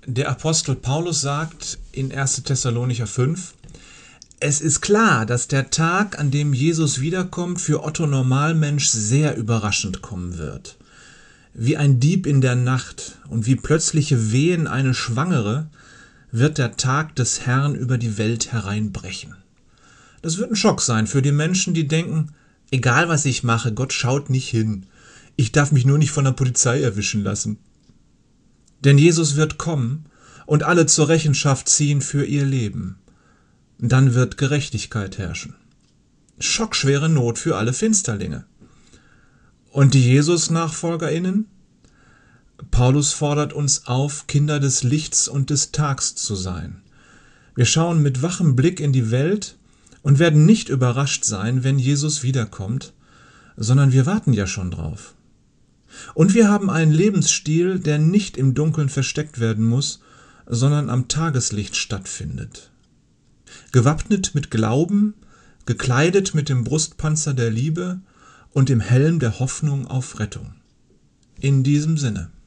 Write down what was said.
Der Apostel Paulus sagt in 1. Thessalonicher 5: Es ist klar, dass der Tag, an dem Jesus wiederkommt, für Otto Normalmensch sehr überraschend kommen wird. Wie ein Dieb in der Nacht und wie plötzliche Wehen eine Schwangere wird der Tag des Herrn über die Welt hereinbrechen. Das wird ein Schock sein für die Menschen, die denken, egal was ich mache, Gott schaut nicht hin. Ich darf mich nur nicht von der Polizei erwischen lassen. Denn Jesus wird kommen und alle zur Rechenschaft ziehen für ihr Leben. Dann wird Gerechtigkeit herrschen. Schockschwere Not für alle Finsterlinge. Und die Jesus-NachfolgerInnen? Paulus fordert uns auf, Kinder des Lichts und des Tags zu sein. Wir schauen mit wachem Blick in die Welt und werden nicht überrascht sein, wenn Jesus wiederkommt, sondern wir warten ja schon drauf. Und wir haben einen Lebensstil, der nicht im Dunkeln versteckt werden muss, sondern am Tageslicht stattfindet. Gewappnet mit Glauben, gekleidet mit dem Brustpanzer der Liebe und dem Helm der Hoffnung auf Rettung. In diesem Sinne.